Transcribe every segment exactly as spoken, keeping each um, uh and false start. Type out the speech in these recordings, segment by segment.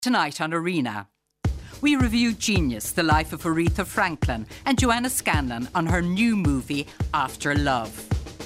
Tonight on Arena, we review Genius, the life of Aretha Franklin, and Joanna Scanlon on her new movie, After Love.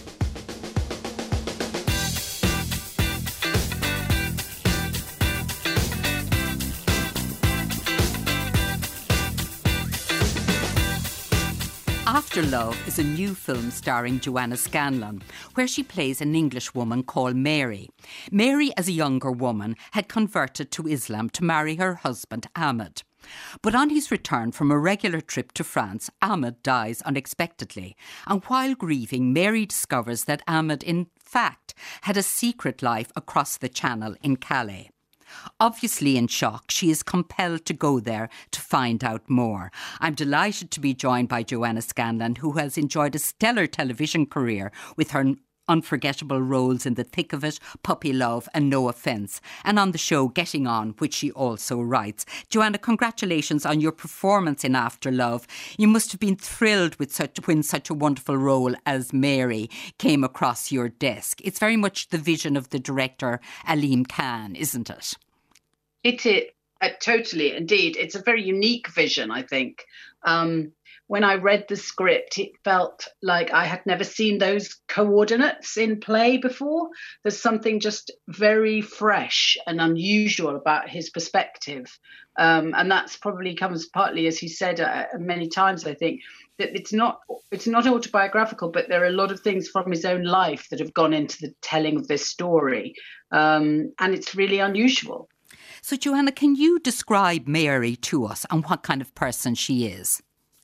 After Love is a new film starring Joanna Scanlon, where she plays an English woman called Mary. Mary, as a younger woman, had converted to Islam to marry her husband, Ahmed. But on his return from a regular trip to France, Ahmed dies unexpectedly. And while grieving, Mary discovers that Ahmed, in fact, had a secret life across the channel in Calais. Obviously in shock, she is compelled to go there to find out more. I'm delighted to be joined by Joanna Scanlon, who has enjoyed a stellar television career with her unforgettable roles in The Thick of It, Puppy Love and No Offence, and on the show Getting On, which she also writes. Joanna, congratulations on your performance in After Love. You must have been thrilled with such, when such a wonderful role as Mary came across your desk. It's very much the vision of the director Alim Khan, isn't it? It is, uh, totally, indeed. It's a very unique vision, I think. Um, when I read the script, it felt like I had never seen those coordinates in play before. There's something just very fresh and unusual about his perspective. Um, and that's probably comes partly, as he said uh, many times, I think, that it's not it's not autobiographical, but there are a lot of things from his own life that have gone into the telling of this story. Um, and it's really unusual. So, Joanna, can you describe Mary to us and what kind of person she is?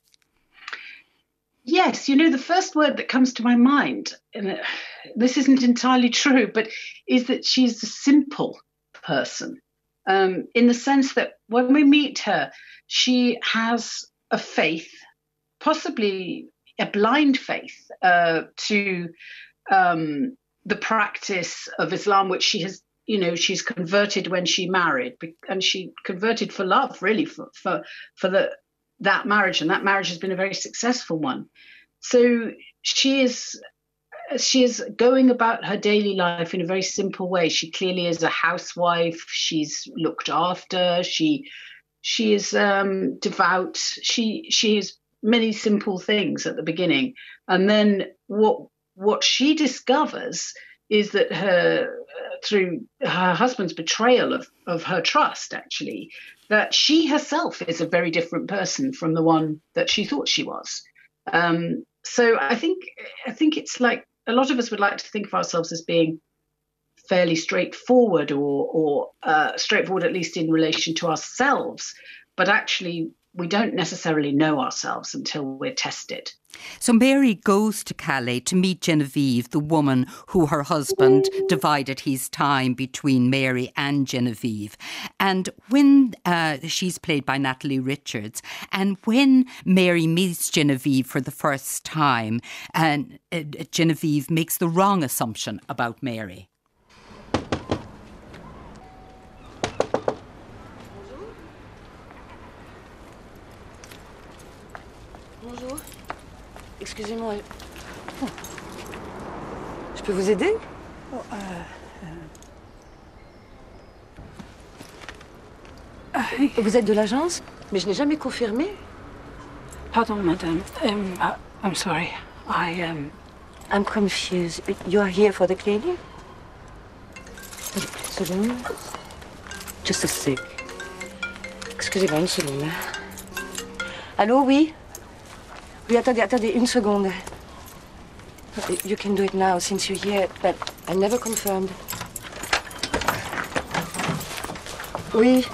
Yes, you know, the first word that comes to my mind, and this isn't entirely true, but is that she's a simple person, um, in the sense that when we meet her, she has a faith, possibly a blind faith, uh, to um, the practice of Islam, which she has, you know, she's converted when she married, and she converted for love, really, for for, for the that marriage, and that marriage has been a very successful one. So she is she is going about her daily life in a very simple way. She clearly is a housewife. She's looked after. She she is um, devout. She she is many simple things at the beginning, and then what what she discovers is that her through her husband's betrayal of, of her trust, actually, that she herself is a very different person from the one that she thought she was. Um, so I think I think it's like a lot of us would like to think of ourselves as being fairly straightforward or, or uh, straightforward, at least in relation to ourselves. But actually, we don't necessarily know ourselves until we're tested. So Mary goes to Calais to meet Genevieve, the woman who her husband divided his time between Mary and Genevieve. And when uh, she's played by Natalie Richards, and when Mary meets Genevieve for the first time, and uh, Genevieve makes the wrong assumption about Mary. Bonjour. Excusez-moi. Oh. Je peux vous aider? Oh, euh, euh... Vous êtes de l'agence? Mais je n'ai jamais confirmé. Pardon, madame. Um, uh, I'm sorry. I um. I'm confused. You are here for the cleaning? Seconde. Just a sec. Excusez-moi, une seconde. Allô, oui? Oui, attendez, attendez, une seconde. You can do it now since you're here, but I never confirmed. Oui.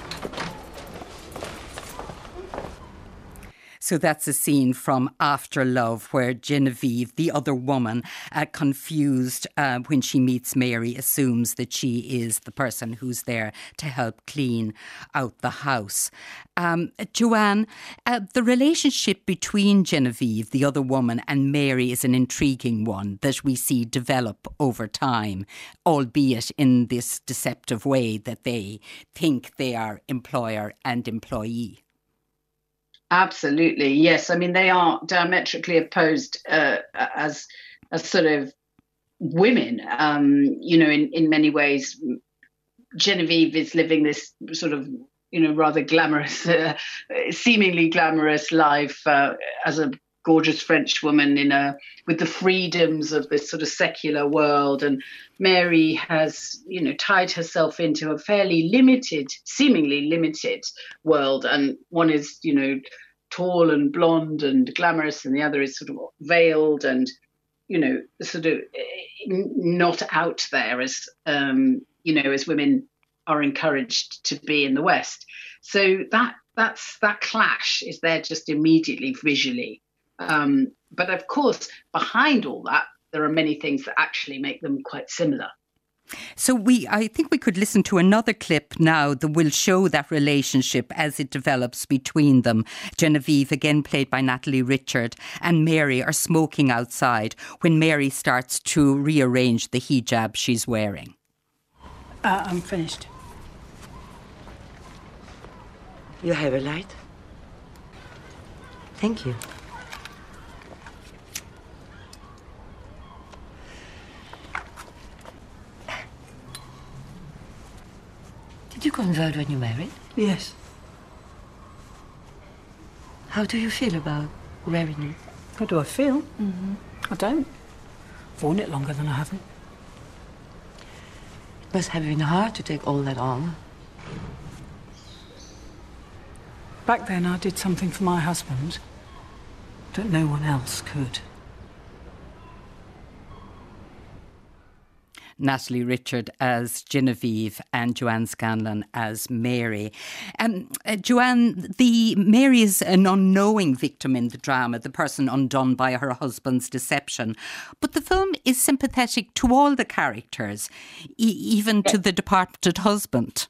So that's a scene from After Love where Genevieve, the other woman, uh, confused uh, when she meets Mary, assumes that she is the person who's there to help clean out the house. Um, Joanne, uh, the relationship between Genevieve, the other woman, and Mary is an intriguing one that we see develop over time, albeit in this deceptive way that they think they are employer and employee. Absolutely, yes. I mean, they are diametrically opposed uh, as as sort of women. Um, you know, in, in many ways, Genevieve is living this sort of, you know, rather glamorous, uh, seemingly glamorous life uh, as a gorgeous French woman in a with the freedoms of this sort of secular world, and Mary has, you know, tied herself into a fairly limited, seemingly limited world, and one is, you know, tall and blonde and glamorous, and the other is sort of veiled and, you know, sort of not out there as um, you know, as women are encouraged to be in the West. So that that's that clash is there just immediately visually. Um, but of course, behind all that, there are many things that actually make them quite similar. So we, I think we could listen to another clip now that will show that relationship as it develops between them. Genevieve, again played by Natalie Richard, and Mary are smoking outside when Mary starts to rearrange the hijab she's wearing. Uh, I'm finished. You have a light? Thank you. Did you convert when you married? Yes. How do you feel about wearing it? How do I feel? Mm-hmm. I don't. I've worn it longer than I haven't. It must have been hard to take all that on. Back then I did something for my husband that no one else could. Natalie Richard as Genevieve and Joanne Scanlon as Mary. Um, uh, Joanne, the Mary is an unknowing victim in the drama, the person undone by her husband's deception. But the film is sympathetic to all the characters, e- even to the departed husband.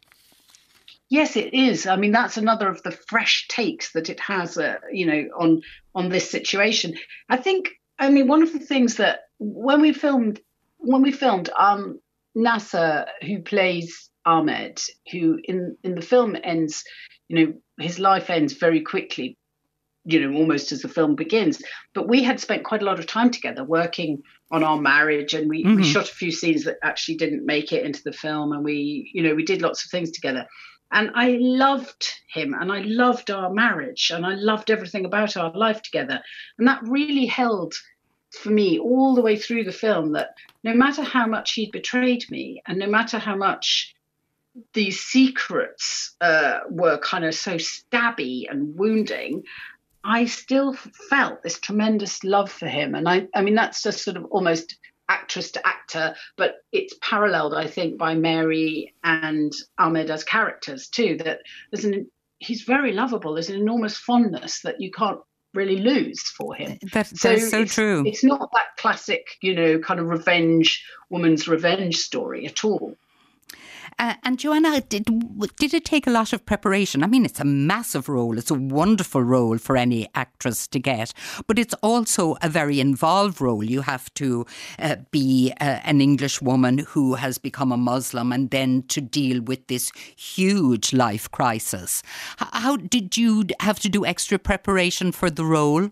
Yes, it is. I mean, that's another of the fresh takes that it has, uh, you know, on on this situation. I think, I mean, one of the things that when we filmed When we filmed, um, Nasser, who plays Ahmed, who in, in the film ends, you know, his life ends very quickly, you know, almost as the film begins. But we had spent quite a lot of time together working on our marriage, and we, mm-hmm. we shot a few scenes that actually didn't make it into the film. And we, you know, we did lots of things together. And I loved him, and I loved our marriage, and I loved everything about our life together. And that really held for me all the way through the film, that no matter how much he'd betrayed me, and no matter how much these secrets uh, were kind of so stabby and wounding, I still felt this tremendous love for him. And I, I mean, that's just sort of almost actress to actor, but it's paralleled, I think, by Mary and Ahmed as characters too, that there's an, he's very lovable. There's an enormous fondness that you can't really lose for him. That, that so is so it's, true. It's not that classic, you know, kind of revenge, woman's revenge story at all. Uh, and Joanna, did did it take a lot of preparation? I mean, it's a massive role. It's a wonderful role for any actress to get, but it's also a very involved role. You have to uh, be uh, an English woman who has become a Muslim, and then to deal with this huge life crisis. How, how did you have to do extra preparation for the role?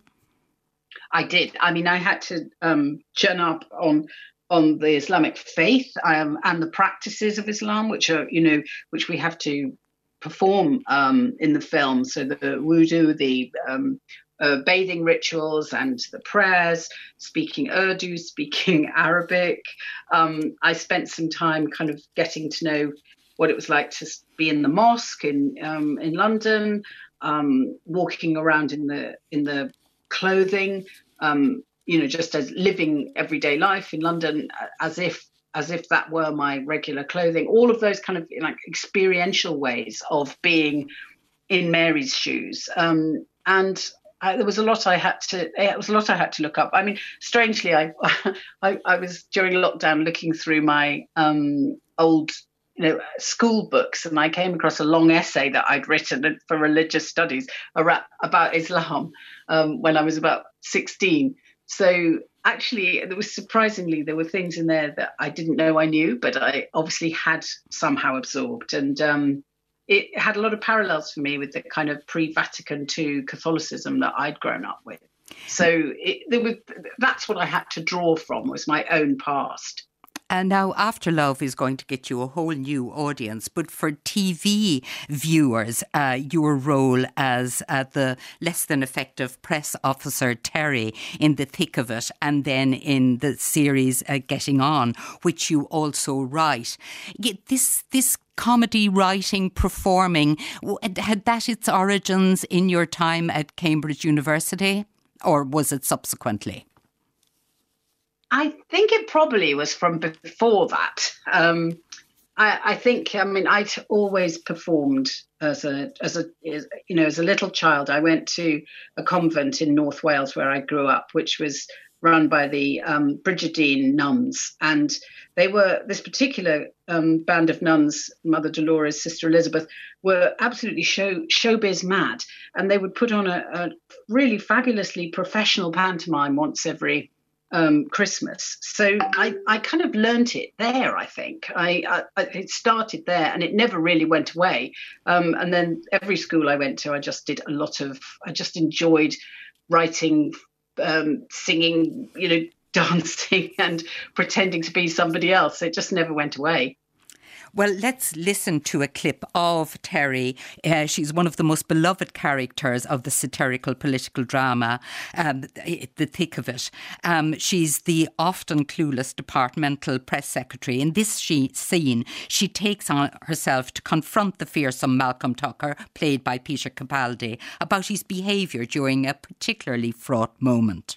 I did. I mean, I had to um, churn up on on the Islamic faith um, and the practices of Islam, which are, you know, which we have to perform um, in the film. So the wudu, the um, uh, bathing rituals and the prayers, speaking Urdu, speaking Arabic. Um, I spent some time kind of getting to know what it was like to be in the mosque in um, in London, um, walking around in the in the clothing, um, you know, just as living everyday life in London as if as if that were my regular clothing. All of those kind of like experiential ways of being in Mary's shoes. Um, and I, there was a lot I had to. It was a lot I had to look up. I mean, strangely, I I, I was during lockdown looking through my um, old, you know, school books, and I came across a long essay that I'd written for religious studies about Islam um, when I was about sixteen. So actually, there was surprisingly, there were things in there that I didn't know I knew, but I obviously had somehow absorbed. And um, it had a lot of parallels for me with the kind of pre-Vatican two Catholicism that I'd grown up with. So it, there was, that's what I had to draw from, was my own past. And now After Love is going to get you a whole new audience. But for T V viewers, uh, your role as uh, the less than effective press officer Terry in The Thick of It, and then in the series uh, Getting On, which you also write. This, this comedy writing, performing, had that its origins in your time at Cambridge University, or was it subsequently? I think it probably was from before that. Um, I, I think, I mean, I'd always performed as a, as a, as, you know, as a little child. I went to a convent in North Wales where I grew up, which was run by the um, Brigidine nuns. And they were, this particular um, band of nuns, Mother Dolores, Sister Elizabeth, were absolutely show, showbiz mad. And they would put on a, a really fabulously professional pantomime once every Um, Christmas. So I, I kind of learnt it there, I think. I, I It started there and it never really went away. Um, and then every school I went to, I just did a lot of, I just enjoyed writing, um, singing, you know, dancing and pretending to be somebody else. It just never went away. Well, let's listen to a clip of Terry. Uh, she's one of the most beloved characters of the satirical political drama, um, The Thick of It. Um, she's the often clueless departmental press secretary. In this she, scene, she takes on herself to confront the fearsome Malcolm Tucker, played by Peter Capaldi, about his behaviour during a particularly fraught moment.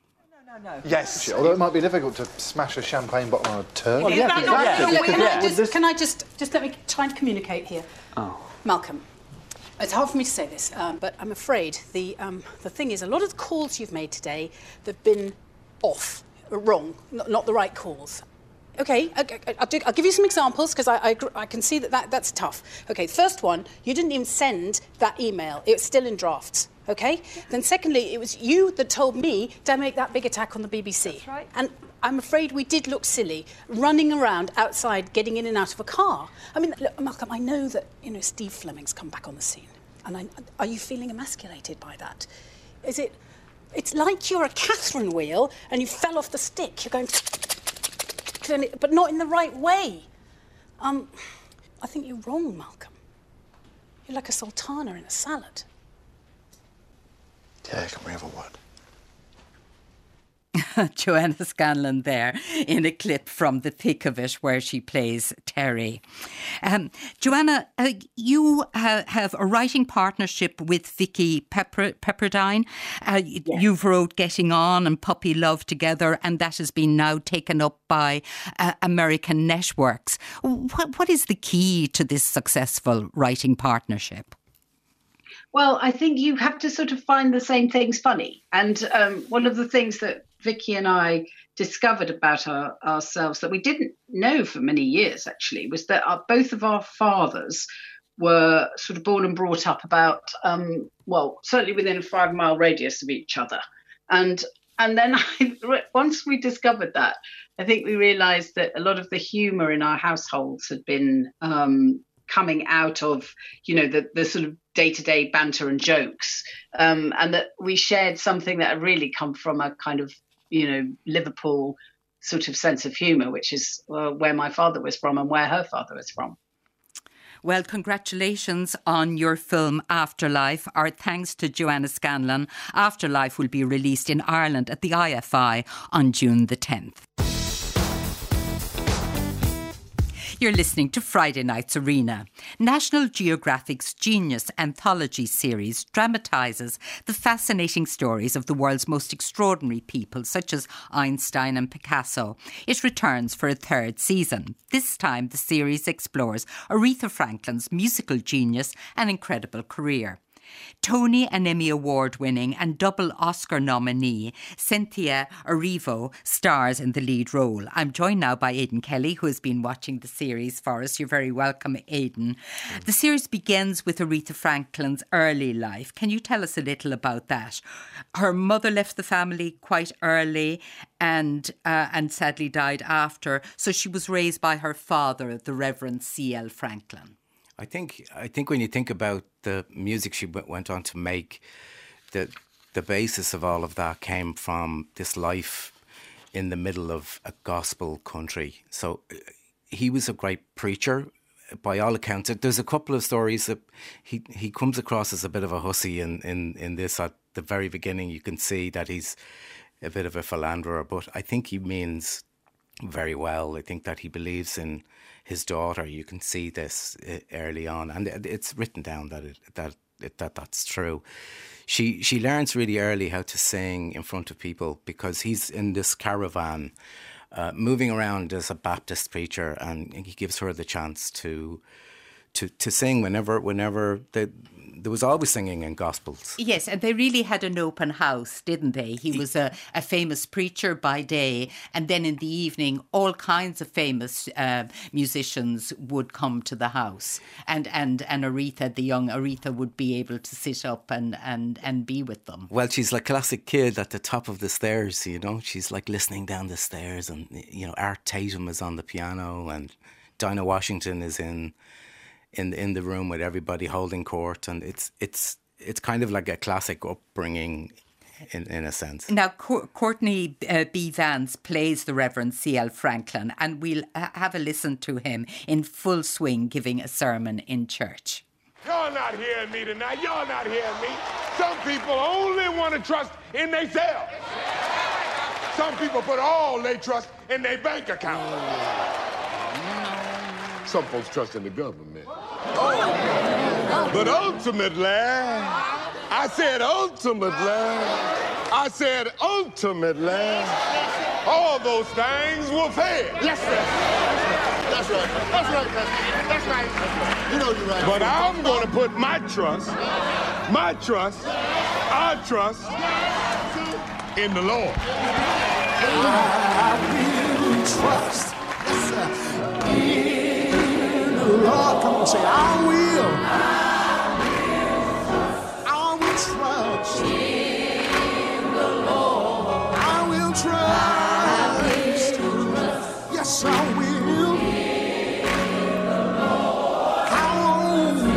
No. Yes, although it might be difficult to smash a champagne bottle on a turd. Well, yeah, yeah, exactly. yeah. Can, yeah. I just, can I just just let me try and communicate here? Oh. Malcolm, it's hard for me to say this, um, but I'm afraid the um, the thing is, a lot of the calls you've made today, they've been off, wrong, not, not the right calls. Okay, I, I, I'll, do, I'll give you some examples because I, I, I can see that, that that's tough. Okay, first one, you didn't even send that email. It's still in drafts. Okay? Then secondly, it was you that told me to make that big attack on the B B C. That's right. And I'm afraid we did look silly, running around outside, getting in and out of a car. I mean, look, Malcolm, I know that, you know, Steve Fleming's come back on the scene. And I, are you feeling emasculated by that? Is it... It's like you're a Catherine wheel and you fell off the stick. You're going... but not in the right way. Um, I think you're wrong, Malcolm. You're like a sultana in a salad. Yeah, can we have a word? Joanna Scanlon there in a clip from The Thick of It where she plays Terry. Um, Joanna, uh, you ha- have a writing partnership with Vicky Pepper- Pepperdine. Uh, yes. You've wrote Getting On and Puppy Love together, and that has been now taken up by uh, American networks. What, what is the key to this successful writing partnership? Well, I think you have to sort of find the same things funny. And um, one of the things that Vicky and I discovered about our, ourselves that we didn't know for many years, actually, was that our, both of our fathers were sort of born and brought up about, um, well, certainly within a five mile radius of each other. And and then I, once we discovered that, I think we realised that a lot of the humour in our households had been um, coming out of, you know, the, the sort of day-to-day banter and jokes, um, and that we shared something that had really come from a kind of, you know, Liverpool sort of sense of humour, which is uh, where my father was from and where her father was from. Well, congratulations on your film Afterlife. Our thanks to Joanna Scanlon. Afterlife will be released in Ireland at the I F I on June the tenth. You're listening to Friday Night's Arena. National Geographic's Genius anthology series dramatises the fascinating stories of the world's most extraordinary people, such as Einstein and Picasso. It returns for a third season. This time, the series explores Aretha Franklin's musical genius and incredible career. Tony and Emmy Award-winning and double Oscar nominee Cynthia Erivo stars in the lead role. I'm joined now by Aidan Kelly, who has been watching the series for us. You're very welcome, Aidan. Mm. The series begins with Aretha Franklin's early life. Can you tell us a little about that? Her mother left the family quite early and uh, and sadly died after, so she was raised by her father, the Reverend C L Franklin. I think I think when you think about the music she w- went on to make, the the basis of all of that came from this life in the middle of a gospel country. So uh, he was a great preacher, by all accounts. There's a couple of stories that he, he comes across as a bit of a hussy in, in, in this. At the very beginning, you can see that he's a bit of a philanderer, but I think he means very well. I think that he believes in his daughter. You can see this early on, and it's written down that it, that it, that that's true. She she learns really early how to sing in front of people, because he's in this caravan uh, moving around as a Baptist preacher, and he gives her the chance to to to sing whenever whenever they, there was always singing in gospels. Yes, and they really had an open house, didn't they? He was a, a famous preacher by day, and then in the evening, all kinds of famous uh, musicians would come to the house. And, and and Aretha, the young Aretha, would be able to sit up and, and, and be with them. Well, she's like classic kid at the top of the stairs, you know. She's like listening down the stairs, and, you know, Art Tatum is on the piano, and Dinah Washington is in... in in the room with everybody holding court, and it's it's it's kind of like a classic upbringing in, in a sense. Now, Co- Courtney uh, B. Vance plays the Reverend C L Franklin, and we'll ha- have a listen to him in full swing giving a sermon in church. Y'all not hearing me tonight. Y'all not hearing me. Some people only want to trust in themselves. Some people put all their trust in their bank account. Some folks trust in the government. Oh. But ultimately, I said ultimately, I said ultimately, all those things will fail. Yes, sir. That's right. That's right, Pastor. That's right. You know you're right. But I'm going to put my trust, my trust, our trust in the Lord. I will trust. Yes, sir. In Lord, come on, say, I will. I will trust in the Lord. I will trust. Yes, I will. In the Lord. How long?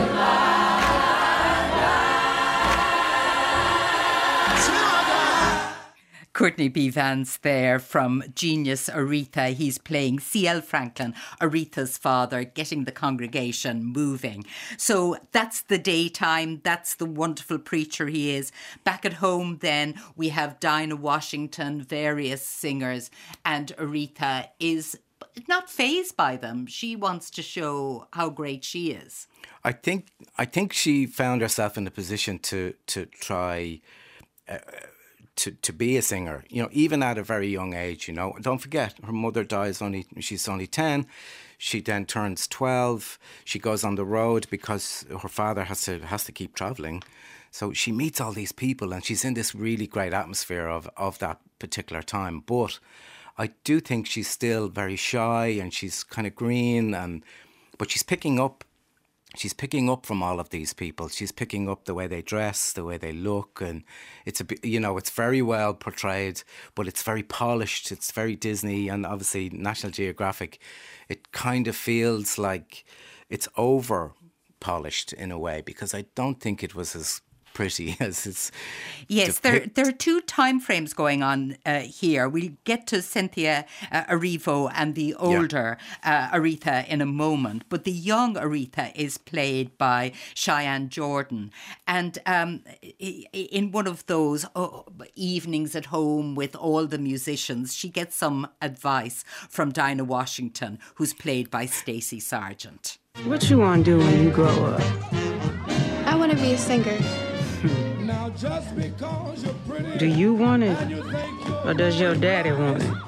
Courtney B. Vance there from Genius Aretha. He's playing C L Franklin, Aretha's father, getting the congregation moving. So that's the daytime. That's the wonderful preacher he is. Back at home then, we have Dinah Washington, various singers, and Aretha is not fazed by them. She wants to show how great she is. I think I think she found herself in a position to, to try... Uh, To, to be a singer, you know, even at a very young age, you know. Don't forget, her mother dies only, she's only ten. She then turns twelve. She goes on the road because her father has to has to keep travelling. So she meets all these people, and she's in this really great atmosphere of, of that particular time. But I do think she's still very shy, and she's kind of green, and but she's picking up She's picking up from all of these people. She's picking up the way they dress, the way they look, and it's a you know it's very well portrayed, but it's very polished. It's very Disney, and obviously National Geographic. It kind of feels like it's over polished in a way, because I don't think it was as pretty as it's yes there there are two time frames going on uh, here. We'll get to Cynthia uh, Erivo and the older yeah. uh, Aretha in a moment, but the young Aretha is played by Cheyenne Jordan, and um, in one of those oh, evenings at home with all the musicians, she gets some advice from Dinah Washington, who's played by Stacey Sargent. What you want to do when you grow up? I want to be a singer. Now just because you're pretty, do you want it, or does your daddy want it?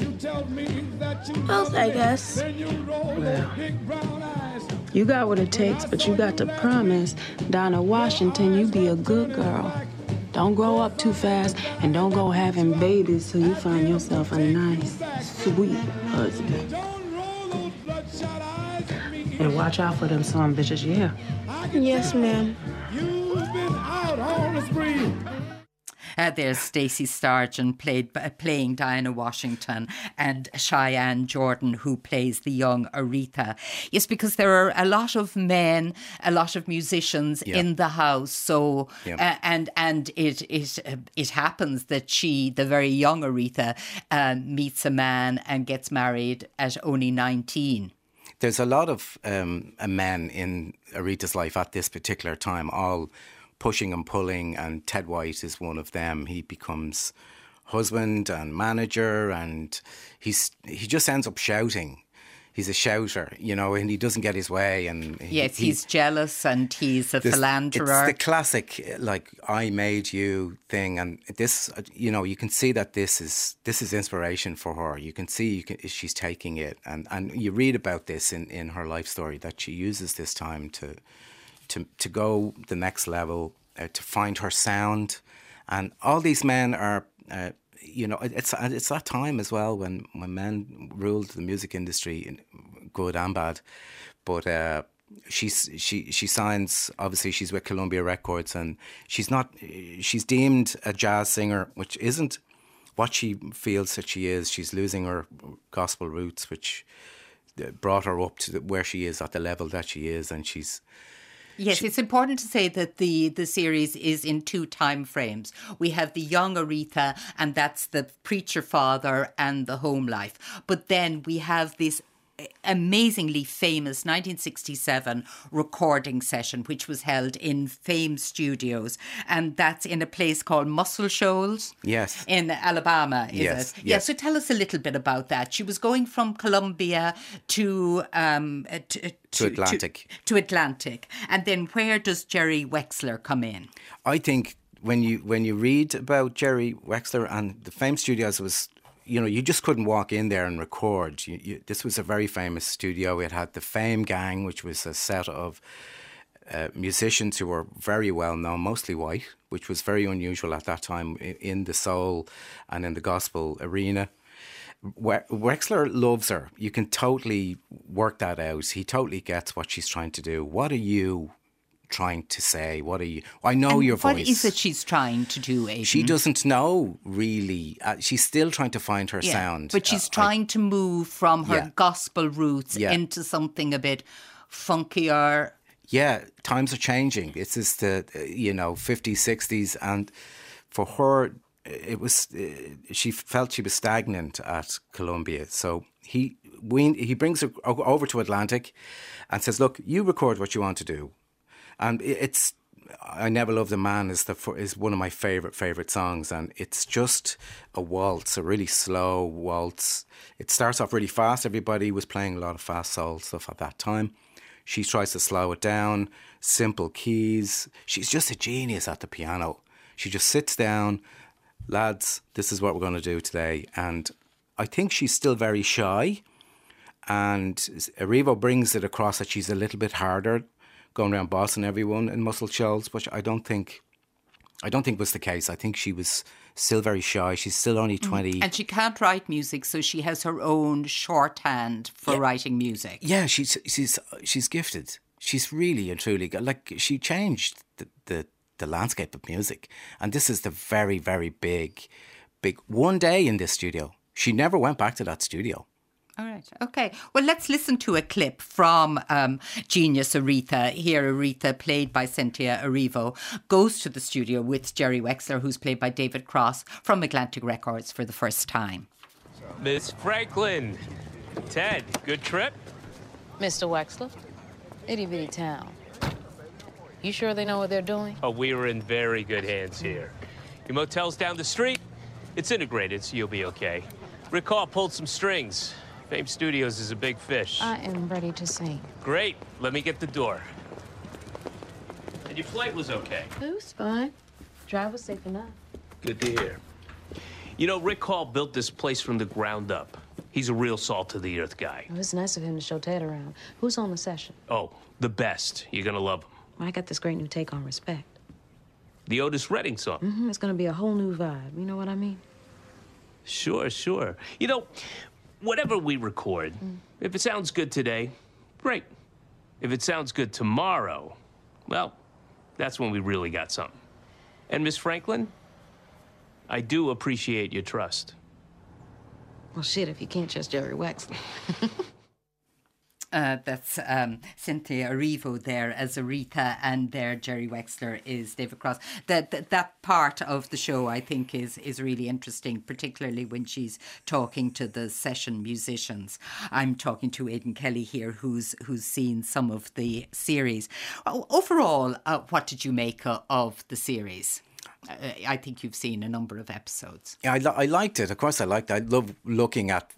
Both, I guess. Well, you got what it takes, but you got to promise Dinah Washington you be a good girl. Don't grow up too fast, and don't go having babies till you find yourself a nice, sweet husband. And watch out for them son bitches, yeah? Yes, ma'am. Uh, there's Stacey Sturgeon played, uh, playing Diana Washington, and Cheyenne Jordan, who plays the young Aretha. Yes, because there are a lot of men, a lot of musicians yeah. in the house. So, yeah. uh, and and it it uh, it happens that she, the very young Aretha, uh, meets a man and gets married at only nineteen. There's a lot of um, men in Aretha's life at this particular time, all pushing and pulling, and Ted White is one of them. He becomes husband and manager, and he's he just ends up shouting. He's a shouter, you know, and he doesn't get his way. And he, yes, he's he, jealous, and he's a this, philanderer. It's the classic, like, I made you thing. And this, you know, you can see that this is this is inspiration for her. You can see you can, she's taking it. And, and you read about this in, in her life story, that she uses this time to to, to go the next level, uh, to find her sound. And all these men are... Uh, You know, it's it's that time as well when, when men ruled the music industry, good and bad. But uh, she's she she signs. Obviously, she's with Columbia Records, and she's not. She's deemed a jazz singer, which isn't what she feels that she is. She's losing her gospel roots, which brought her up to the, where she is, at the level that she is, and she's. Yes, she, it's important to say that the, the series is in two time frames. We have the young Aretha, and that's the preacher father and the home life. But then we have this amazingly famous nineteen sixty-seven recording session, which was held in Fame Studios, and that's in a place called Muscle Shoals. Yes. In Alabama, is yes, it? Yes. Yeah, so tell us a little bit about that. She was going from Columbia to... Um, to, to, to Atlantic. To, to Atlantic. And then where does Jerry Wexler come in? I think when you when you read about Jerry Wexler and the Fame Studios, was... You know, you just couldn't walk in there and record. You, you, this was a very famous studio. It had the Fame Gang, which was a set of uh, musicians who were very well known, mostly white, which was very unusual at that time in the soul and in the gospel arena. Wexler loves her. You can totally work that out. He totally gets what she's trying to do. What are you trying to say? What are you... I know and your voice. What is it she's trying to do, Aidan? She doesn't know, really. Uh, she's still trying to find her yeah, sound. But she's uh, trying I, to move from her yeah. gospel roots yeah. into something a bit funkier. Yeah, times are changing. It's just the, you know, fifties, sixties. And for her, it was... Uh, she felt she was stagnant at Columbia. So he, we, he brings her over to Atlantic and says, look, you record what you want to do. And it's, I Never Loved a Man is the is one of my favourite, favourite songs. And it's just a waltz, a really slow waltz. It starts off really fast. Everybody was playing a lot of fast soul stuff at that time. She tries to slow it down, simple keys. She's just a genius at the piano. She just sits down, lads, this is what we're going to do today. And I think she's still very shy. And Erivo brings it across that she's a little bit harder, going around bossing everyone in Muscle Shoals, which I don't think, I don't think was the case. I think she was still very shy. She's still only twenty, mm. and she can't write music, so she has her own shorthand for yeah. writing music. Yeah, she's she's she's gifted. She's really and truly like she changed the the, the landscape of music, and this is the very very big, big one day in this studio. She never went back to that studio. All right. Okay. Well, let's listen to a clip from um, Genius Aretha. Here, Aretha, played by Cynthia Erivo, goes to the studio with Jerry Wexler, who's played by David Cross, from Atlantic Records for the first time. Miss Franklin. Ted, good trip? Mister Wexler, itty bitty town. You sure they know what they're doing? Oh, we are in very good hands here. Your motel's down the street. It's integrated, so you'll be okay. Rick Hall pulled some strings. Fame Studios is a big fish. I am ready to sing. Great. Let me get the door. And your flight was okay? It was fine. Drive was safe enough. Good to hear. You know, Rick Hall built this place from the ground up. He's a real salt-to-the-earth guy. Oh, it's nice of him to show Ted around. Who's on the session? Oh, the best. You're gonna love him. Well, I got this great new take on respect. The Otis Redding song. Mm-hmm. It's gonna be a whole new vibe. You know what I mean? Sure, sure. You know, whatever we record, mm. if it sounds good today, great. If it sounds good tomorrow, well, that's when we really got something. And Miss Franklin, I do appreciate your trust. Well, shit, if you can't trust Jerry Wexler. Uh, that's um, Cynthia Erivo there as Aretha, and there Jerry Wexler is David Cross. That, that that part of the show, I think, is is really interesting, particularly when she's talking to the session musicians. I'm talking to Aidan Kelly here, who's who's seen some of the series. Overall, uh, what did you make of, of the series? Uh, I think you've seen a number of episodes. Yeah, I, li- I liked it. Of course, I liked it. I love looking at,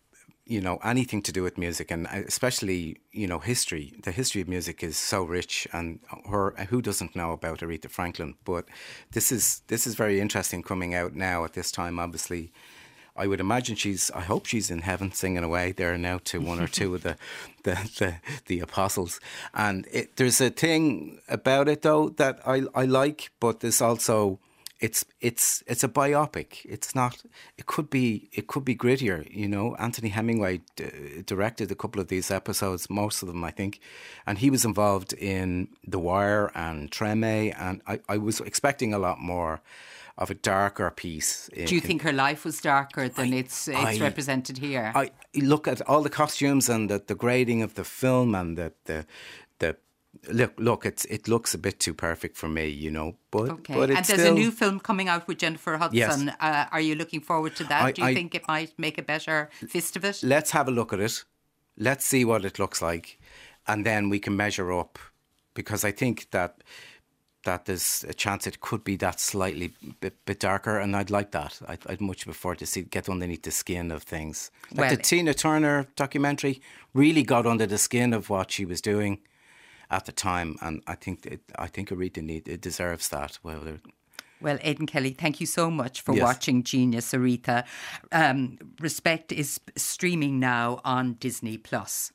you know, anything to do with music, and especially, you know, history. The history of music is so rich, and her, who doesn't know about Aretha Franklin? But this is this is very interesting coming out now at this time. Obviously, I would imagine she's, I hope she's in heaven singing away there now to one or two of the the, the, the apostles. And it, there's a thing about it though that I I like, but there's also, It's it's it's a biopic. It's not. It could be. It could be grittier. You know, Anthony Hemingway d- directed a couple of these episodes, most of them, I think, and he was involved in The Wire and Treme, and I, I was expecting a lot more of a darker piece. Do you in, think her life was darker than I, it's it's I, represented here? I look at all the costumes and the, the grading of the film and the the the. Look, look! It's it looks a bit too perfect for me, you know. But okay, but it's and there's still... a new film coming out with Jennifer Hudson. Yes. Uh, are you looking forward to that? I, Do you I, think it might make a better fist of it? Let's have a look at it. Let's see what it looks like, and then we can measure up. Because I think that that there's a chance it could be that slightly bit, bit darker, and I'd like that. I'd, I'd much prefer to see get underneath the skin of things. Like well, the Tina Turner documentary really got under the skin of what she was doing at the time, and I think it, I think Aretha need it deserves that. Well, well, Aidan Kelly, thank you so much for yes. watching Genius Aretha. Um, Respect is streaming now on Disney Plus.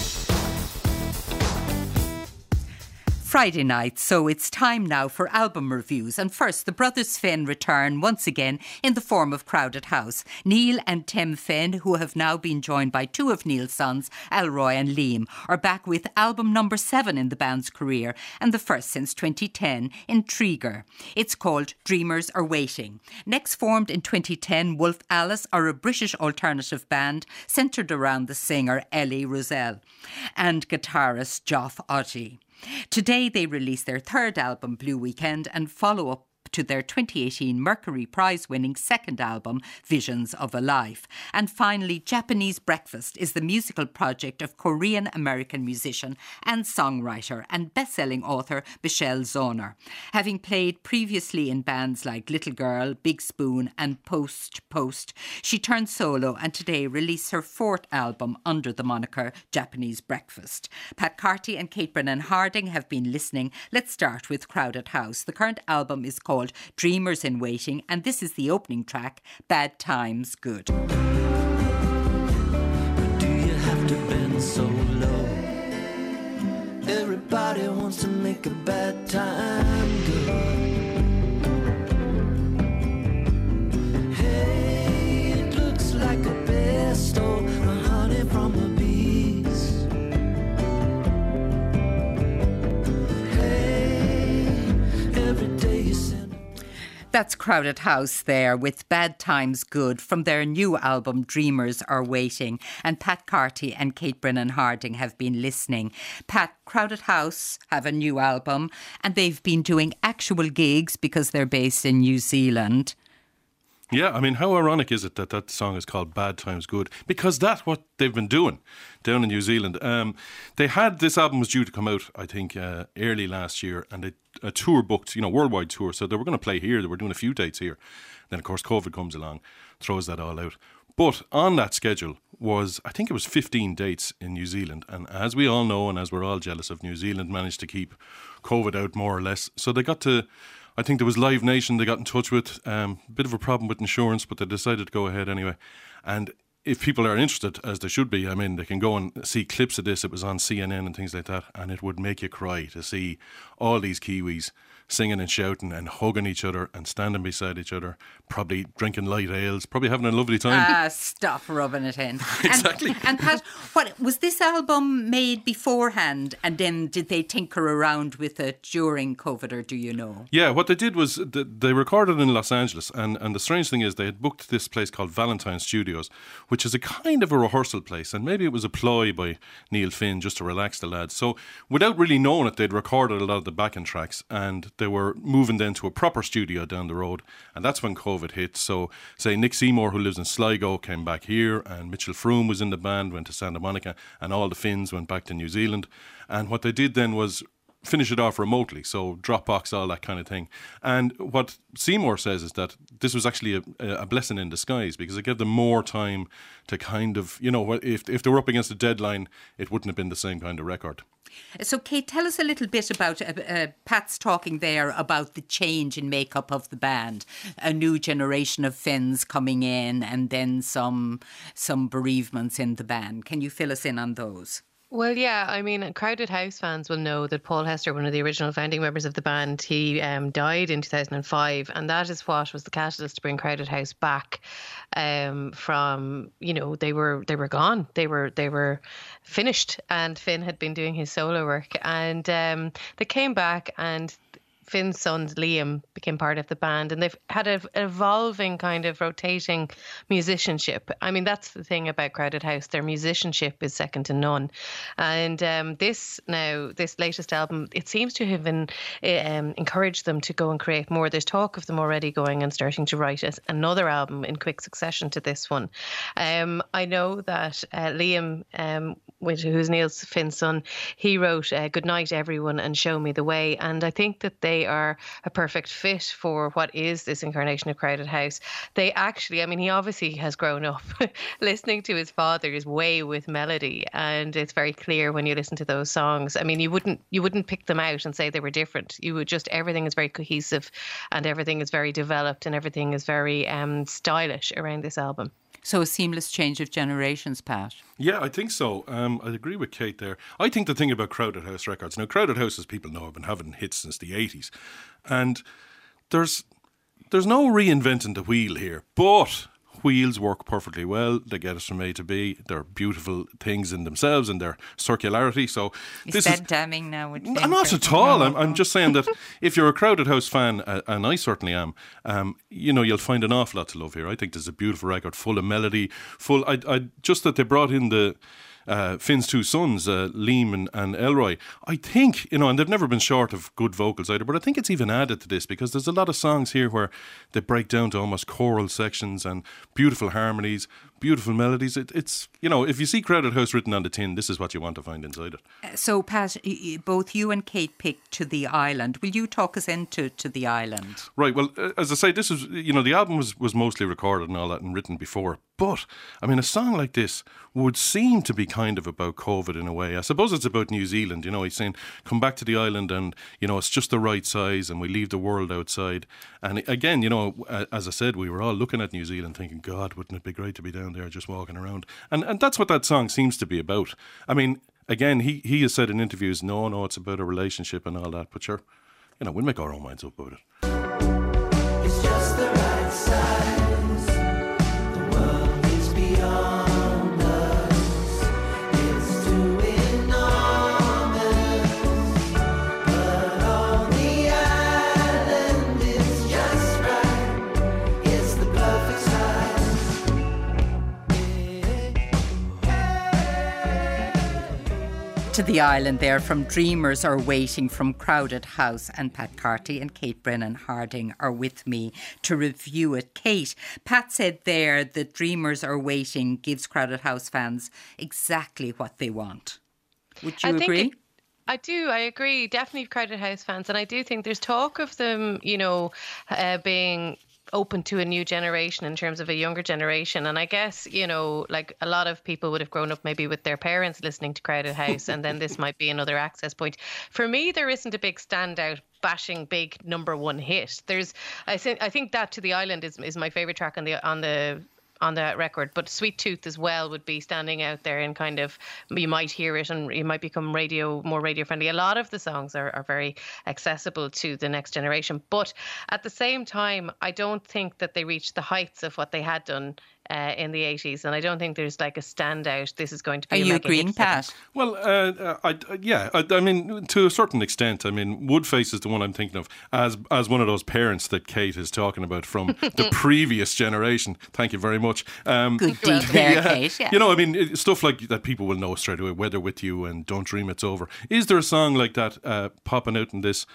Friday night, so it's time now for album reviews. And first, the Brothers Fenn return once again in the form of Crowded House. Neil and Tim Fenn, who have now been joined by two of Neil's sons, Elroy and Liam, are back with album number seven in the band's career and the first since twenty ten, Intriguer. It's called Dreamers Are Waiting. Next formed in twenty ten, Wolf Alice are a British alternative band centred around the singer Ellie Roselle and guitarist Geoff Odgie. Today they release their third album, Blue Weekend, and follow up to their twenty eighteen Mercury Prize-winning second album, Visions of a Life. And finally, Japanese Breakfast is the musical project of Korean-American musician and songwriter and best-selling author Michelle Zauner. Having played previously in bands like Little Girl, Big Spoon and Post Post, she turned solo and today released her fourth album under the moniker Japanese Breakfast. Pat Carty and Kate Brennan Harding have been listening. Let's start with Crowded House. The current album is called Dreamers in Waiting, and this is the opening track, Bad Times Good. Do you have to bend so low? Everybody wants to make a bad time good. Hey, it looks like a pesto, the honey from the bees. Hey, every day you send. That's Crowded House there with Bad Times Good from their new album Dreamers Are Waiting. And Pat Carty and Kate Brennan Harding have been listening. Pat, Crowded House have a new album and they've been doing actual gigs because they're based in New Zealand. Yeah, I mean, how ironic is it that that song is called Bad Times Good? Because that's what they've been doing down in New Zealand. Um, they had, this album was due to come out, I think, uh, early last year, and they, a tour booked, you know, worldwide tour. So they were going to play here. They were doing a few dates here. Then, of course, COVID comes along, throws that all out. But on that schedule was, I think it was fifteen dates in New Zealand. And as we all know, and as we're all jealous of, New Zealand managed to keep COVID out more or less. So they got to... I think there was Live Nation they got in touch with, um, a bit of a problem with insurance, but they decided to go ahead anyway. And if people are interested, as they should be, I mean, they can go and see clips of this. It was on C N N and things like that, and it would make you cry to see all these Kiwis singing and shouting and hugging each other and standing beside each other, probably drinking light ales, probably having a lovely time. Ah, stop rubbing it in. Exactly. And, and Pat, what was this album made beforehand, and then did they tinker around with it during COVID, or do you know? Yeah, what they did was th- they recorded in Los Angeles, and, and the strange thing is they had booked this place called Valentine Studios, which is a kind of a rehearsal place, and maybe it was a ploy by Neil Finn just to relax the lads. So without really knowing it, they'd recorded a lot of the backing tracks, and they were moving then to a proper studio down the road, and that's when COVID hit. So say Nick Seymour, who lives in Sligo, came back here, and Mitchell Froome was in the band, went to Santa Monica, and all the Finns went back to New Zealand. And what they did then was finish it off remotely, so Dropbox, all that kind of thing. And what Seymour says is that this was actually a, a blessing in disguise, because it gave them more time to kind of, you know, if if they were up against a deadline, it wouldn't have been the same kind of record. So, Kate, tell us a little bit about, uh, uh, Pat's talking there about the change in makeup of the band, a new generation of Finns coming in, and then some some bereavements in the band. Can you fill us in on those? Well, yeah, I mean, Crowded House fans will know that Paul Hester, one of the original founding members of the band, he um, died in two thousand five, and that is what was the catalyst to bring Crowded House back um, from, you know, they were they were gone, they were they were finished, and Finn had been doing his solo work, and um, they came back, and Finn's son Liam became part of the band, and they've had an evolving kind of rotating musicianship. I mean, that's the thing about Crowded House. Their musicianship is second to none. And um, this now, this latest album, it seems to have been, um, encouraged them to go and create more. There's talk of them already going and starting to write another album in quick succession to this one. Um, I know that uh, Liam, um, which, who's Neil Finn's son, he wrote uh, Good Night Everyone and Show Me the Way. And I think that they are a perfect fit for what is this incarnation of Crowded House. They actually, I mean, he obviously has grown up listening to his father's way with melody, and it's very clear when you listen to those songs. I mean, you wouldn't you wouldn't pick them out and say they were different. You would just, everything is very cohesive, and everything is very developed, and everything is very um, stylish around this album. So a seamless change of generations, Pat. Yeah, I think so. Um, I agree with Kate there. I think the thing about Crowded House records, now Crowded House, as people know, have been having hits since the eighties. And there's there's no reinventing the wheel here, but wheels work perfectly well. They get us from A to B. They're beautiful things in themselves and their circularity. So is this that is damning now? With not at all. No. I'm, I'm just saying that if you're a Crowded House fan, uh, and I certainly am, um, you know, you'll find an awful lot to love here. I think this is a beautiful record, full of melody, full. I, I just that they brought in the. Uh, Finn's two sons, uh, Liam and, and Elroy, I think, you know, and they've never been short of good vocals either, but I think it's even added to this because there's a lot of songs here where they break down to almost choral sections and beautiful harmonies, beautiful melodies. It, it's, you know, if you see Crowded House written on the tin, this is what you want to find inside it. So, Pat, both you and Kate picked To the Island. Will you talk us into To the Island? Right, well, as I say, this is, you know, the album was, was mostly recorded and all that and written before. But, I mean, a song like this would seem to be kind of about COVID in a way. I suppose it's about New Zealand, you know, he's saying, come back to the island and, you know, it's just the right size and we leave the world outside. And again, you know, as I said, we were all looking at New Zealand thinking, God, wouldn't it be great to be down there just walking around? And and that's what that song seems to be about. I mean, again, he, he has said in interviews, no, no, it's about a relationship and all that, but sure, you know, we'll make our own minds up about it. It's just the right size. To the Island there from Dreamers Are Waiting from Crowded House, and Pat Carty and Kate Brennan Harding are with me to review it. Kate, Pat said there that Dreamers Are Waiting gives Crowded House fans exactly what they want. Would you I agree? Think it- I do. I agree. Definitely Crowded House fans. And I do think there's talk of them, you know, uh, being open to a new generation in terms of a younger generation. And I guess, you know, like a lot of people would have grown up maybe with their parents listening to Crowded House, and then this might be another access point. For me, there isn't a big standout bashing big number one hit. There's, I think, I think that To the Island is is my favorite track on the on the on that record. But Sweet Tooth as well would be standing out there, and kind of you might hear it and you might become radio more radio friendly. A lot of the songs are, are very accessible to the next generation, but at the same time, I don't think that they reached the heights of what they had done Uh, in the eighties, and I don't think there's like a standout. This is going to be. Are a you mega agreeing, hit. Pat? Well, uh, I, I, yeah, I, I mean, to a certain extent. I mean, Woodface is the one I'm thinking of as as one of those parents that Kate is talking about from the previous generation. Thank you very much. Um, Good deed there, yeah, Kate. Yeah. You know, I mean, it- stuff like that people will know straight away. Weather With You and Don't Dream It's Over. Is there a song like that uh, popping out in this?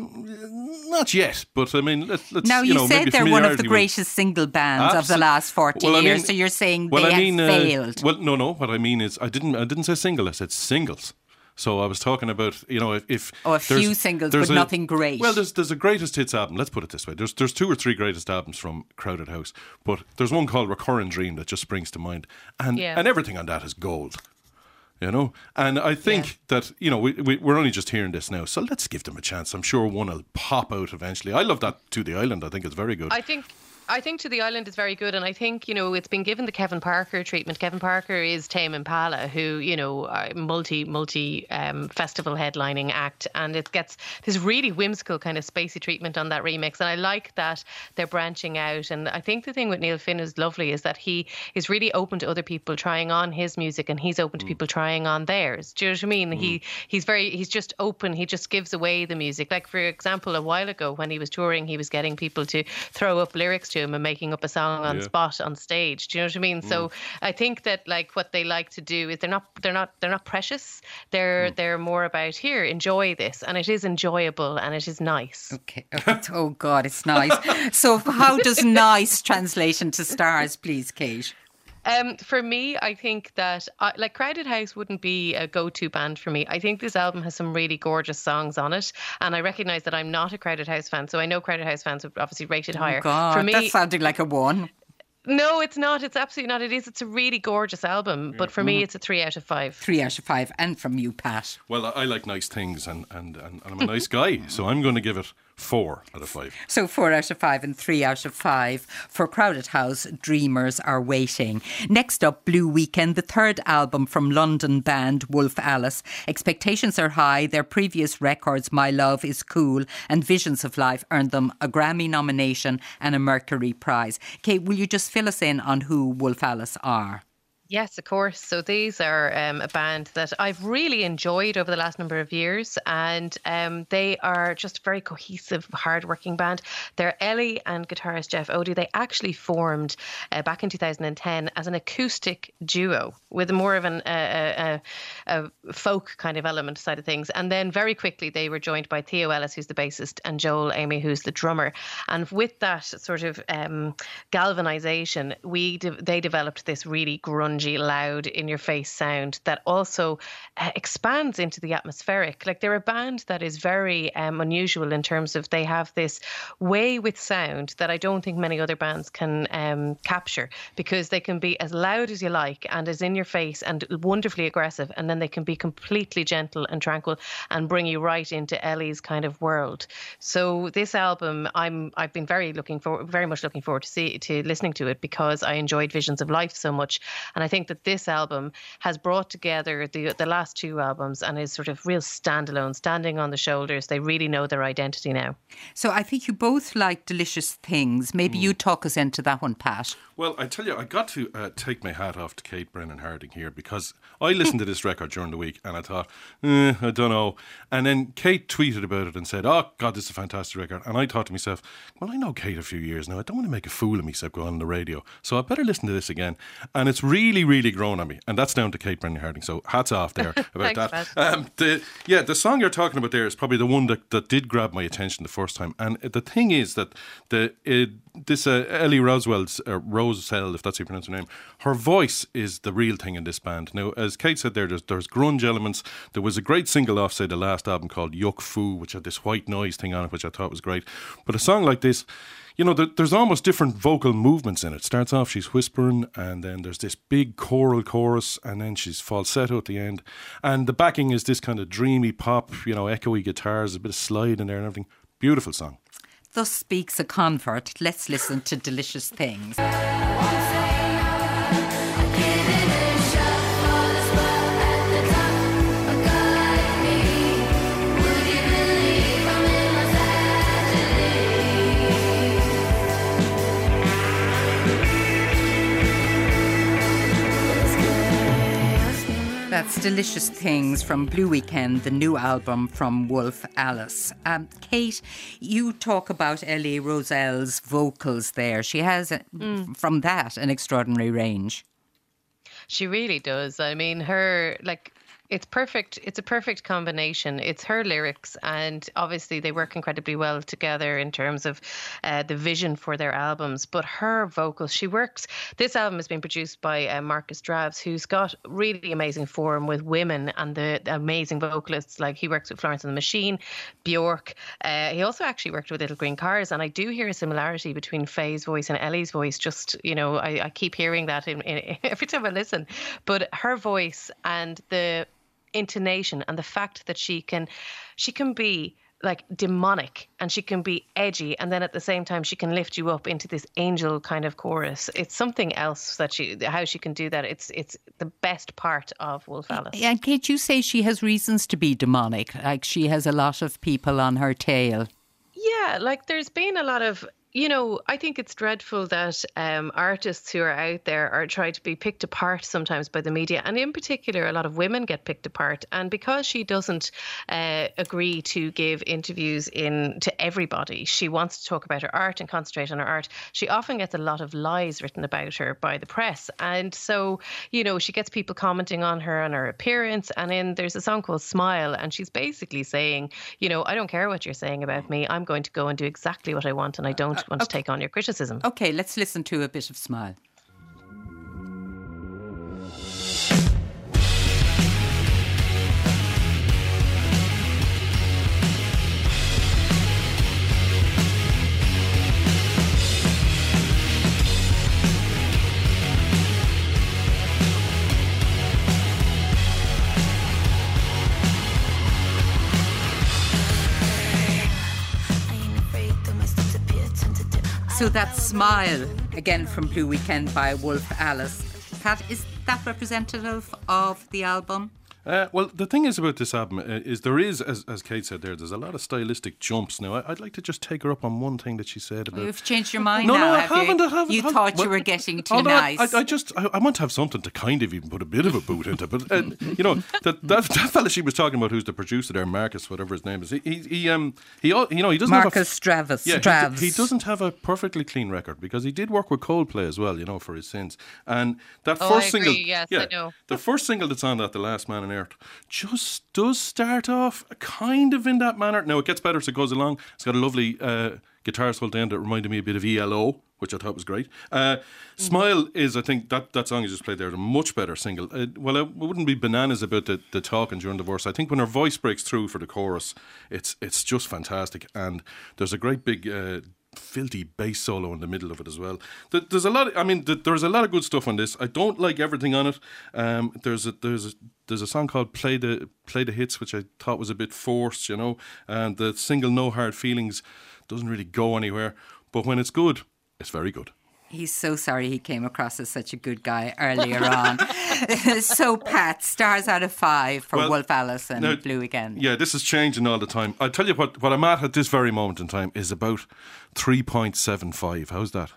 Not yet, but I mean, let's. let's Now, you, you know, said maybe they're one of the familiarity will- greatest single bands of the Absol- last forty Well, I years, mean- so you're saying well, they I mean, have uh, failed. well, no, no. What I mean is, I didn't. I didn't say single. I said singles. So I was talking about, you know, if, if Oh, a there's- few singles, there's but a- nothing great. Well, there's there's a greatest hits album. Let's put it this way: there's there's two or three greatest albums from Crowded House, but there's one called Recurring Dream that just springs to mind, and Yeah. and everything on that is gold. You know, and I think Yeah. that, you know, we, we, we're only just hearing this now, so let's give them a chance. I'm sure one will pop out eventually. I love that To the Island. I think it's very good. I think. I think To the Island is very good, and I think, you know, it's been given the Kevin Parker treatment. Kevin Parker is Tame Impala, who, you know, uh, multi multi um, festival headlining act, and it gets this really whimsical kind of spacey treatment on that remix. And I like that they're branching out. And I think the thing with Neil Finn is lovely is that he is really open to other people trying on his music, and he's open to people trying on theirs. Do you know what I mean? He he's very he's just open. He just gives away the music. Like, for example, a while ago when he was touring, he was getting people to throw up lyrics to him and making up a song on Yeah. spot on stage. Do you know what I mean? So I think that, like, what they like to do is they're not they're not they're not precious. They're they're more about, here, enjoy this, and it is enjoyable and it is nice. Okay. Oh, God, it's nice. So how does nice translate into stars, please, Kate? Um, for me, I think that uh, like Crowded House wouldn't be a go-to band for me. I think this album has some really gorgeous songs on it, and I recognise that I'm not a Crowded House fan, so I know Crowded House fans would obviously rate it higher. Oh, God, for me, that sounded like a one. no, it's not. It's absolutely not. It is. It's a really gorgeous album, but for me, it's a three out of five. Three out of five. And from you, Pat. Well, I, I like nice things, and, and, and, and I'm a nice guy, so I'm going to give it four out of five. So four out of five and three out of five for Crowded House, Dreamers Are Waiting. Next up, Blue Weekend, the third album from London band Wolf Alice. Expectations are high. Their previous records, My Love Is Cool and Visions of Life, earned them a Grammy nomination and a Mercury Prize. Kate, will you just fill us in on who Wolf Alice are? Yes, of course. So these are um, a band that I've really enjoyed over the last number of years, and um, they are just a very cohesive, hard-working band. They're Ellie and guitarist Jeff Odie. They actually formed uh, back in two thousand ten as an acoustic duo with more of an uh, a, a folk kind of element side of things. And then very quickly they were joined by Theo Ellis, who's the bassist, and Joel Amy, who's the drummer. And with that sort of um, galvanization, we de- they developed this really grungy, loud, in-your-face sound that also uh, expands into the atmospheric. Like, they're a band that is very um, unusual in terms of they have this way with sound that I don't think many other bands can um, capture, because they can be as loud as you like and as in your face and wonderfully aggressive, and then they can be completely gentle and tranquil and bring you right into Ellie's kind of world. So this album, I'm I've been very looking forward, very much looking forward to see to listening to it, because I enjoyed Visions of Life so much, and I think that this album has brought together the the last two albums and is sort of real standalone, standing on the shoulders. They really know their identity now. So I think you both like Delicious Things. Maybe you talk us into that one, Pat. Well, I tell you, I got to uh, take my hat off to Kate Brennan Harding here, because I listened to this record during the week and I thought, eh, I don't know. And then Kate tweeted about it and said, oh, God, this is a fantastic record. And I thought to myself, well, I know Kate a few years now. I don't want to make a fool of myself going on the radio. So I better listen to this again. And it's really, really grown on me. And that's down to Kate Brennan Harding. So hats off there about Thanks, that. Um, the, yeah, the song you're talking about there is probably the one that, that did grab my attention the first time. And the thing is that the it, this uh, Ellie Roswell's, uh, Rosell, if that's how you pronounce her name, her voice is the real thing in this band. Now, as Kate said there, there's, there's grunge elements. There was a great single off, say, the last album called Yuck Fu, which had this white noise thing on it, which I thought was great. But a song like this, you know, there, there's almost different vocal movements in it. Starts off, she's whispering, and then there's this big choral chorus, and then she's falsetto at the end. And the backing is this kind of dreamy pop, you know, echoey guitars, a bit of slide in there and everything. Beautiful song. Thus speaks a convert. Let's listen to Delicious Things. One thing That's Delicious Things from Blue Weekend, the new album from Wolf Alice. Um, Kate, you talk about Elie Roselle's vocals there. She has, mm. from that, an extraordinary range. She really does. I mean, her, like... It's perfect. It's a perfect combination. It's her lyrics, and obviously they work incredibly well together in terms of uh, the vision for their albums. But her vocals, she works. This album has been produced by uh, Marcus Drabs, who's got really amazing form with women and the, the amazing vocalists. Like he works with Florence and the Machine, Bjork. Uh, he also actually worked with Little Green Cars, and I do hear a similarity between Faye's voice and Ellie's voice. Just you know, I, I keep hearing that in, in, every time I listen. But her voice and the intonation and the fact that she can she can be like demonic and she can be edgy, and then at the same time she can lift you up into this angel kind of chorus. It's something else that she how she can do that. It's it's the best part of Wolf Alice. And Kate, you say she has reasons to be demonic, like she has a lot of people on her tail. Yeah, like there's been a lot of, you know, I think it's dreadful that um, artists who are out there are trying to be picked apart sometimes by the media. And in particular, a lot of women get picked apart. And because she doesn't uh, agree to give interviews in to everybody, she wants to talk about her art and concentrate on her art. She often gets a lot of lies written about her by the press. And so, you know, she gets people commenting on her and her appearance. And then there's a song called Smile. And she's basically saying, you know, I don't care what you're saying about me. I'm going to go and do exactly what I want. And I don't want okay. to take on your criticism. Okay, let's listen to a bit of Smile. So that's Smile, again from Blue Weekend by Wolf Alice. Pat, is that representative of the album? Uh, well, the thing is about this album uh, is there is, as, as Kate said there, there's a lot of stylistic jumps. Now, I, I'd like to just take her up on one thing that she said about... You've changed your mind no, now, no, I have haven't, you? I haven't. You I, thought well, you were getting too although nice. I, I just, I, I want to have something to kind of even put a bit of a boot into. But, uh, you know, that, that that fella she was talking about, who's the producer there, Marcus, whatever his name is, he, he, he um, he, you know, he doesn't Marcus have a... Stravas. Yeah, Stravs. he, he doesn't have a perfectly clean record because he did work with Coldplay as well, you know, for his sins. And that oh, first I agree. single... Yes, yeah, I know. The first single that's on that, The Last Man on Earth, just does start off kind of in that manner. Now, it gets better as it goes along. It's got a lovely uh, guitar solo at the end that reminded me a bit of E L O, which I thought was great. Uh, mm. Smile is, I think, that, that song you just played there, a much better single. Uh, well, I wouldn't be bananas about the, the talking during the verse. I think when her voice breaks through for the chorus, it's it's just fantastic. And there's a great big... Uh, filthy bass solo in the middle of it as well. There's a lot of, I mean, there's a lot of good stuff on this. I don't like everything on it. Um, there's a there's a there's a song called Play the Play the Hits, which I thought was a bit forced, you know. And the single No Hard Feelings doesn't really go anywhere. But when it's good, it's very good. He's so sorry he came across as such a good guy earlier on. So, Pat, stars out of five for well, Wolf Alice and now, Blue Weekend. Yeah, this is changing all the time. I'll tell you what, what I'm at at this very moment in time is about three point seven five. How's that?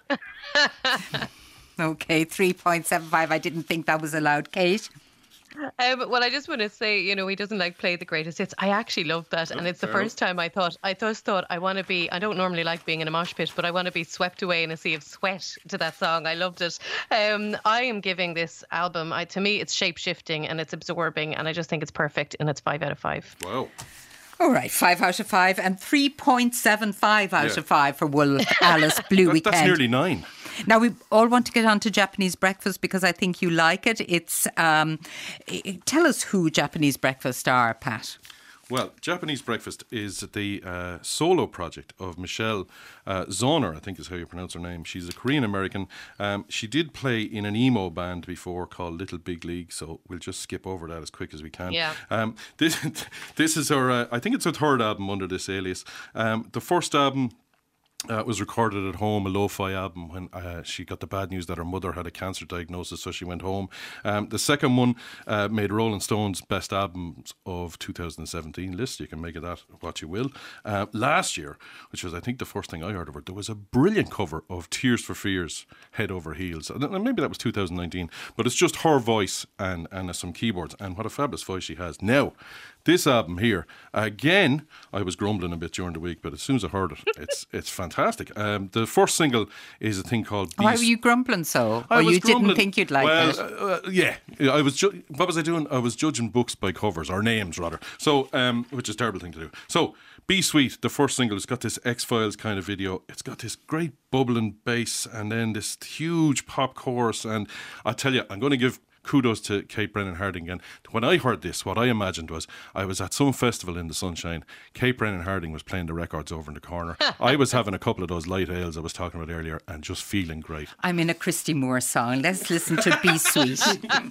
Okay, three point seven five. I didn't think that was allowed. Kate? Um, well, I just want to say, you know, he doesn't like play the greatest hits. I actually love that, and it's the first time I thought, I just thought, I want to be. I don't normally like being in a mosh pit, but I want to be swept away in a sea of sweat to that song. I loved it. Um, I am giving this album, I, to me, it's shape shifting and it's absorbing, and I just think it's perfect, and it's five out of five. Wow. All right, five out of five and three point seven five out yeah. of five for Wolf Alice Blue that, Weekend. That's nearly nine. Now, we all want to get on to Japanese Breakfast because I think you like it. It's um, tell us who Japanese Breakfast are, Pat. Well, Japanese Breakfast is the uh, solo project of Michelle uh, Zauner, I think is how you pronounce her name. She's a Korean-American. Um, she did play in an emo band before called Little Big League, so we'll just skip over that as quick as we can. Yeah. Um, this, this is her, uh, I think it's her third album under this alias. Um, the first album Uh, it was recorded at home, a lo-fi album, when uh, she got the bad news that her mother had a cancer diagnosis, so she went home. Um, the second one uh, made Rolling Stone's best albums of two thousand seventeen list. You can make of that what you will. Uh, last year, which was I think the first thing I heard of her, there was a brilliant cover of Tears for Fears, Head Over Heels. And maybe that was two thousand nineteen, but it's just her voice and, and uh, some keyboards, and what a fabulous voice she has. Now, this album here, again, I was grumbling a bit during the week, but as soon as I heard it, it's it's fantastic. Um, the first single is a thing called Beast. Why were you grumbling so? I or you grumbling. didn't think you'd like well, it? Uh, uh, yeah, I was. Ju- what was I doing? I was judging books by covers, or names rather. So, um, which is a terrible thing to do. So, Be Sweet, the first single, it's got this X-Files kind of video. It's got this great bubbling bass, and then this huge pop chorus. And I tell you, I'm going to give kudos to Kate Brennan Harding again. When I heard this, what I imagined was I was at some festival in the sunshine. Kate Brennan Harding was playing the records over in the corner. I was having a couple of those light ales I was talking about earlier and just feeling great. I'm in a Christy Moore song. Let's listen to Be Sweet.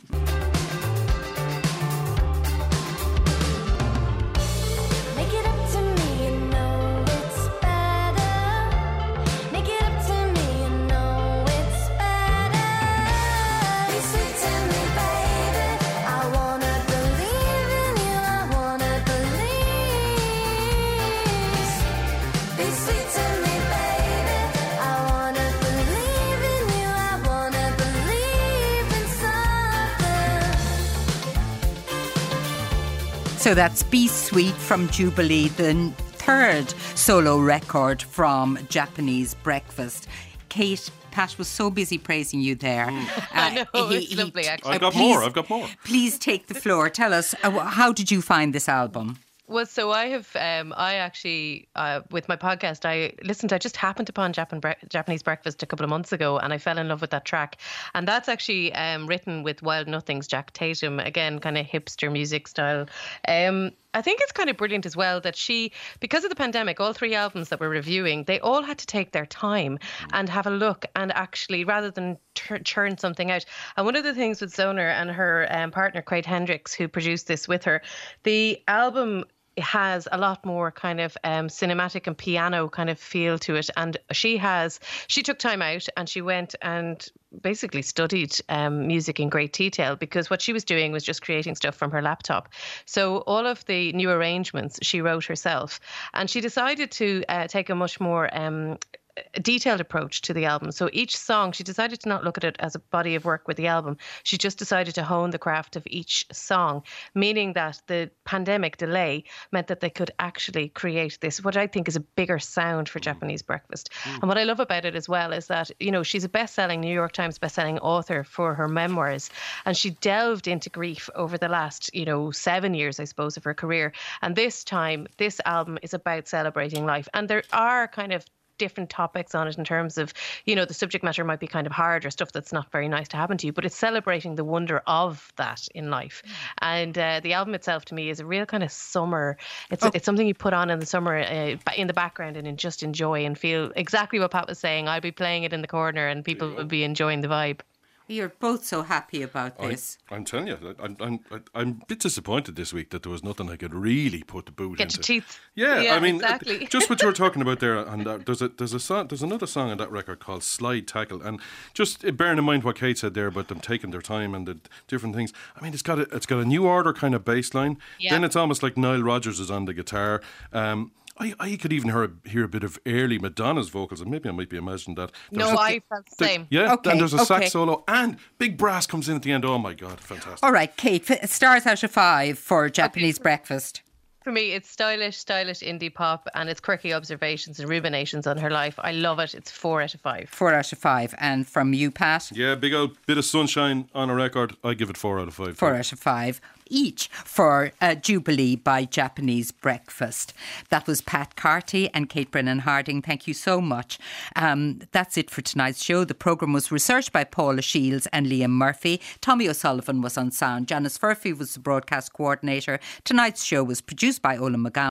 So that's Be Sweet from Jubilee, the third solo record from Japanese Breakfast. Kate, Pat was so busy praising you there. Mm. Uh, I know, he, it's he, lovely actually. I've got please, more, I've got more. Please take the floor. Tell us, uh, how did you find this album? Well, so I have, um, I actually, uh, with my podcast, I listened, I just happened upon Japan bre- Japanese Breakfast a couple of months ago, and I fell in love with that track. And that's actually um, written with Wild Nothings, Jack Tatum, again, kind of hipster music style. Um, I think it's kind of brilliant as well that she, because of the pandemic, all three albums that we're reviewing, they all had to take their time and have a look and actually, rather than tur- churn something out. And one of the things with Zoner and her um, partner, Craig Hendricks, who produced this with her, the album has a lot more kind of um, cinematic and piano kind of feel to it. And she has, she took time out and she went and basically studied um, music in great detail, because what she was doing was just creating stuff from her laptop. So all of the new arrangements she wrote herself. And she decided to uh, take a much more um, a detailed approach to the album. So each song, she decided to not look at it as a body of work with the album. She just decided to hone the craft of each song, meaning that the pandemic delay meant that they could actually create this, what I think is a bigger sound for Japanese Breakfast. Mm. And what I love about it as well is that, you know, she's a best-selling, New York Times best-selling author for her memoirs. And she delved into grief over the last, you know, seven years, I suppose, of her career. And this time, this album is about celebrating life. And there are kind of different topics on it in terms of, you know, the subject matter might be kind of hard or stuff that's not very nice to happen to you, but it's celebrating the wonder of that in life. Mm. And uh, the album itself to me is a real kind of summer. It's oh. it's something you put on in the summer uh, in the background and just enjoy and feel exactly what Pat was saying. I'd be playing it in the corner and people would be enjoying the vibe. You're both so happy about this. I, I'm telling you, I'm, I'm I'm a bit disappointed this week that there was nothing I could really put the boot Get into. Get your teeth. Yeah, yeah, I mean, exactly. just what you were talking about there, and uh, there's a there's a song, there's another song on that record called Slide Tackle, and just bearing in mind what Kate said there about them taking their time and the different things. I mean, it's got a, it's got a New Order kind of bass line. Yeah. Then it's almost like Nile Rodgers is on the guitar. Um, I, I could even hear a, hear a bit of early Madonna's vocals, and maybe I might be imagining that. There's no, a, I felt the same. Yeah, okay, and there's a okay. sax solo, and big brass comes in at the end. Oh my God, fantastic. All right, Kate, stars out of five for Japanese okay. Breakfast. For me, it's stylish, stylish indie pop, and it's quirky observations and ruminations on her life. I love it. It's four out of five. Four out of five. And from you, Pat? Yeah, big old bit of sunshine on a record. I give it four out of five. Four out of five each for uh, Jubilee by Japanese Breakfast. That was Pat Carty and Kate Brennan Harding. Thank you so much. Um, that's it for tonight's show. The programme was researched by Paula Shields and Liam Murphy. Tommy O'Sullivan was on sound. Janice Furphy was the broadcast coordinator. Tonight's show was produced by Ola McGowan.